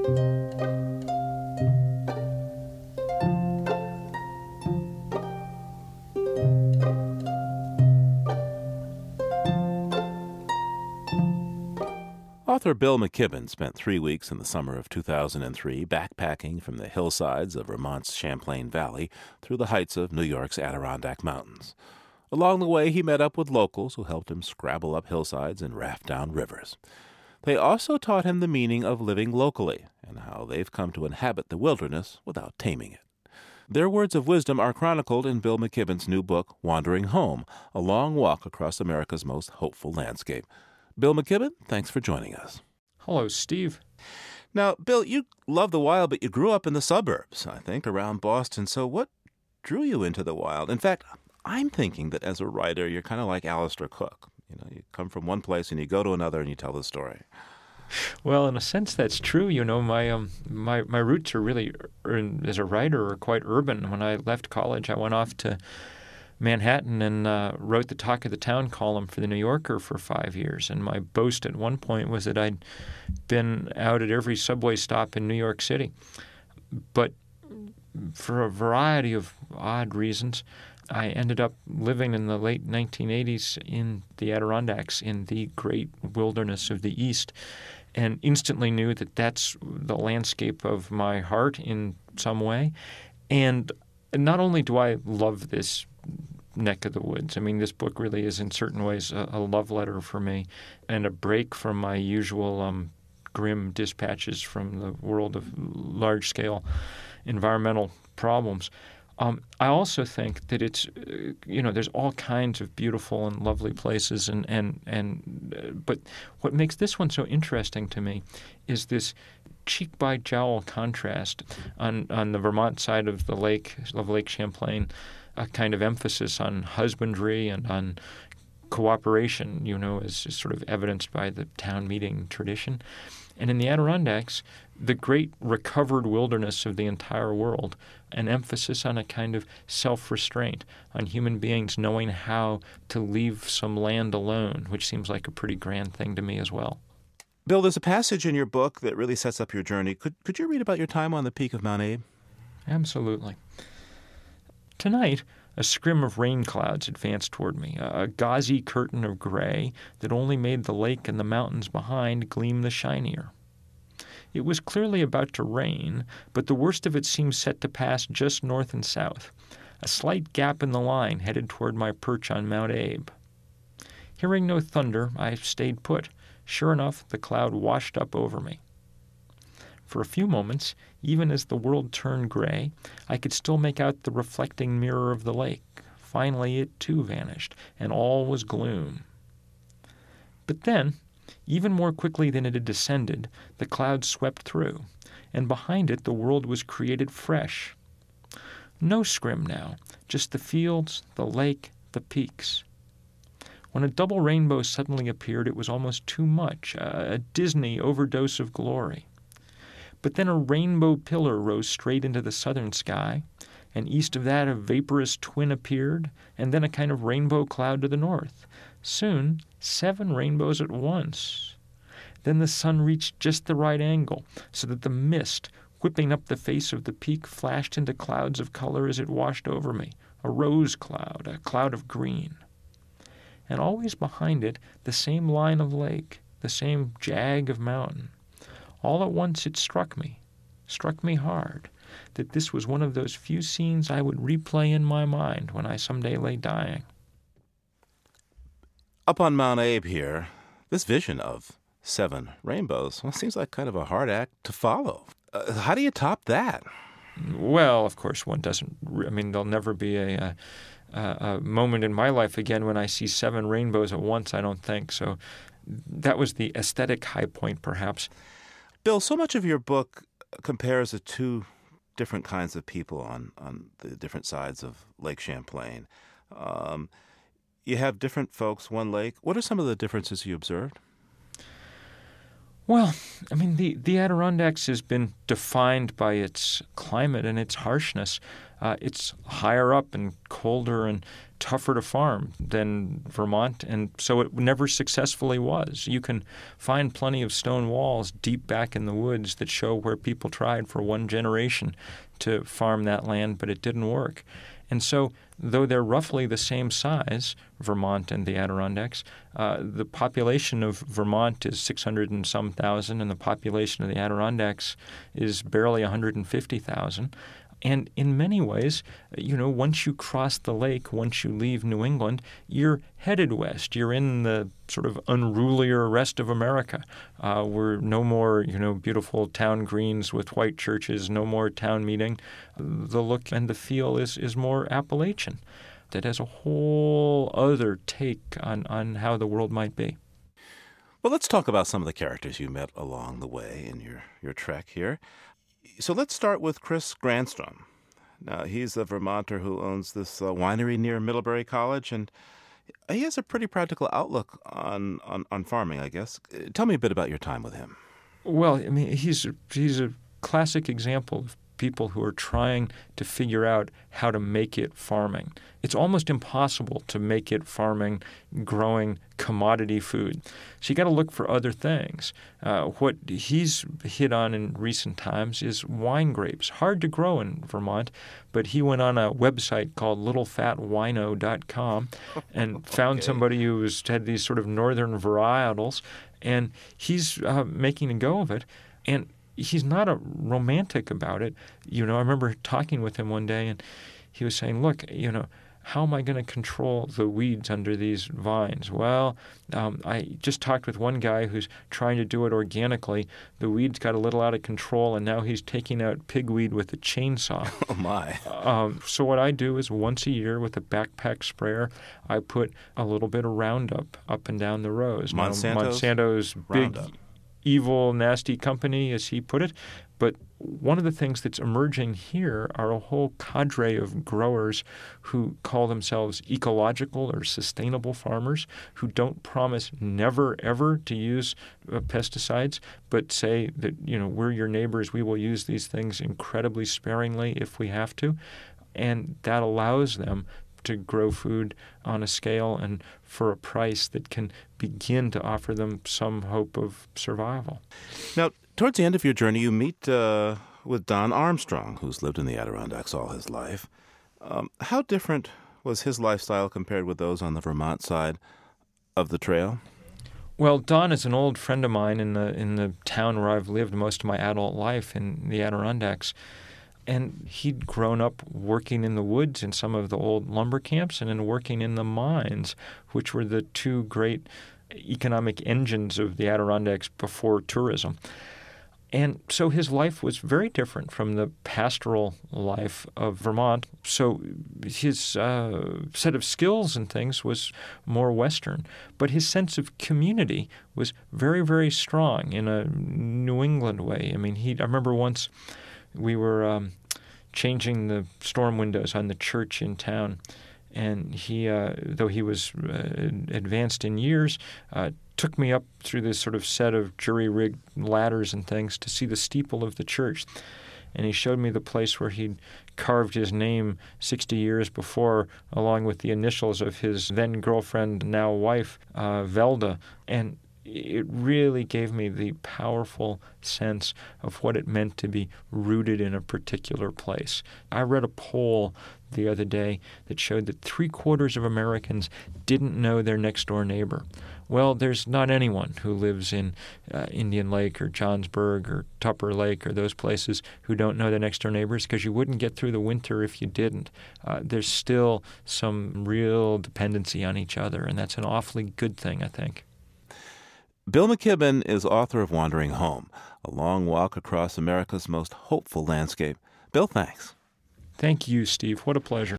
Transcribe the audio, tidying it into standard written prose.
Author Bill McKibben spent 3 weeks in the summer of 2003 backpacking from the hillsides of Vermont's Champlain Valley through the heights of New York's Adirondack Mountains. Along the way, he met up with locals who helped him scrabble up hillsides and raft down rivers. They also taught him the meaning of living locally and how they've come to inhabit the wilderness without taming it. Their words of wisdom are chronicled in Bill McKibben's new book, Wandering Home, A Long Walk Across America's Most Hopeful Landscape. Bill McKibben, thanks for joining us. Hello, Steve. Now, Bill, you love the wild, but you grew up in the suburbs, I think, around Boston. So what drew you into the wild? In fact, I'm thinking that as a writer, you're kind of like Alistair Cook. You come from one place and you go to another and you tell the story. Well, in a sense, that's true. My roots are really, as a writer, are quite urban. When I left college, I went off to Manhattan and wrote the Talk of the Town column for The New Yorker for 5 years. And my boast at one point was that I'd been out at every subway stop in New York City. But for a variety of odd reasons, I ended up living in the late 1980s in the Adirondacks, in the great wilderness of the East, and instantly knew that that's the landscape of my heart in some way. And not only do I love this neck of the woods. I mean, this book really is in certain ways a love letter for me and a break from my usual grim dispatches from the world of large-scale environmental problems. I also think that it's, there's all kinds of beautiful and lovely places, but what makes this one so interesting to me is this cheek-by-jowl contrast on the Vermont side of Lake Champlain, a kind of emphasis on husbandry and on cooperation, is sort of evidenced by the town meeting tradition. And in the Adirondacks, the great recovered wilderness of the entire world, an emphasis on a kind of self-restraint, on human beings knowing how to leave some land alone, which seems like a pretty grand thing to me as well. Bill, there's a passage in your book that really sets up your journey. Could you read about your time on the peak of Mount Abe? Absolutely. Tonight, a scrim of rain clouds advanced toward me, a gauzy curtain of gray that only made the lake and the mountains behind gleam the shinier. It was clearly about to rain, but the worst of it seemed set to pass just north and south, a slight gap in the line headed toward my perch on Mount Abe. Hearing no thunder, I stayed put. Sure enough, the cloud washed up over me. For a few moments, even as the world turned gray, I could still make out the reflecting mirror of the lake. Finally, it too vanished, and all was gloom. But then, even more quickly than it had descended, the cloud swept through, and behind it the world was created fresh. No scrim now, just the fields, the lake, the peaks. When a double rainbow suddenly appeared, it was almost too much, a Disney overdose of glory. But then a rainbow pillar rose straight into the southern sky, and east of that a vaporous twin appeared, and then a kind of rainbow cloud to the north. Soon, 7 rainbows at once. Then the sun reached just the right angle, so that the mist, whipping up the face of the peak, flashed into clouds of color as it washed over me, a rose cloud, a cloud of green. And always behind it, the same line of lake, the same jag of mountain. All at once it struck me hard, that this was one of those few scenes I would replay in my mind when I someday lay dying. Up on Mount Abe here, this vision of 7 rainbows, seems like kind of a hard act to follow. How do you top that? Well, of course, one doesn't. There'll never be a moment in my life again when I see 7 rainbows at once, I don't think. So that was the aesthetic high point, perhaps. Bill, so much of your book compares the 2 different kinds of people on the different sides of Lake Champlain. You have different folks, one lake. What are some of the differences you observed? Well, I mean, the Adirondacks has been defined by its climate and its harshness. It's higher up and colder and tougher to farm than Vermont, and so it never successfully was. You can find plenty of stone walls deep back in the woods that show where people tried for one generation to farm that land, but it didn't work. And so, though they're roughly the same size, Vermont and the Adirondacks, the population of Vermont is 600 and some thousand, and the population of the Adirondacks is barely 150,000. And in many ways, once you cross the lake, once you leave New England, you're headed west. You're in the sort of unrulier rest of America. We're no more, beautiful town greens with white churches, no more town meeting. The look and the feel is more Appalachian. That has a whole other take on how the world might be. Well, let's talk about some of the characters you met along the way in your trek here. So let's start with Chris Granstrom. Now, he's a Vermonter who owns this winery near Middlebury College, and he has a pretty practical outlook on farming, I guess. Tell me a bit about your time with him. Well, I mean, he's a classic example of people who are trying to figure out how to make it farming. It's almost impossible to make it farming, growing commodity food. So you got to look for other things. What he's hit on in recent times is wine grapes. Hard to grow in Vermont, but he went on a website called littlefatwino.com and found somebody who had these sort of northern varietals, and he's making a go of it. And he's not a romantic about it. I remember talking with him one day, and he was saying, look, how am I going to control the weeds under these vines? Well, I just talked with one guy who's trying to do it organically. The weeds got a little out of control, and now he's taking out pigweed with a chainsaw. Oh, my. So what I do is once a year with a backpack sprayer, I put a little bit of Roundup up and down the rows. Monsanto's big, Roundup. Evil, nasty company, as he put it. But one of the things that's emerging here are a whole cadre of growers who call themselves ecological or sustainable farmers, who don't promise never, ever to use pesticides, but say that, we're your neighbors, we will use these things incredibly sparingly if we have to. And that allows them to grow food on a scale and for a price that can begin to offer them some hope of survival. Now, towards the end of your journey, you meet with Don Armstrong, who's lived in the Adirondacks all his life. How different was his lifestyle compared with those on the Vermont side of the trail? Well, Don is an old friend of mine in the town where I've lived most of my adult life, in the Adirondacks. And he'd grown up working in the woods in some of the old lumber camps and then working in the mines, which were the two great economic engines of the Adirondacks before tourism. And so his life was very different from the pastoral life of Vermont. So his set of skills and things was more Western. But his sense of community was very, very strong in a New England way. I mean, I remember once we were changing the storm windows on the church in town, and he, though he was advanced in years, took me up through this sort of set of jury-rigged ladders and things to see the steeple of the church. And he showed me the place where he'd carved his name 60 years before, along with the initials of his then-girlfriend, now wife, Velda. And it really gave me the powerful sense of what it meant to be rooted in a particular place. I read a poll the other day that showed that 3/4 of Americans didn't know their next-door neighbor. Well, there's not anyone who lives in Indian Lake or Johnsburg or Tupper Lake or those places who don't know their next-door neighbors, because you wouldn't get through the winter if you didn't. There's still some real dependency on each other, and that's an awfully good thing, I think. Bill McKibben is author of Wandering Home, a long walk across America's most hopeful landscape. Bill, thanks. Thank you, Steve. What a pleasure.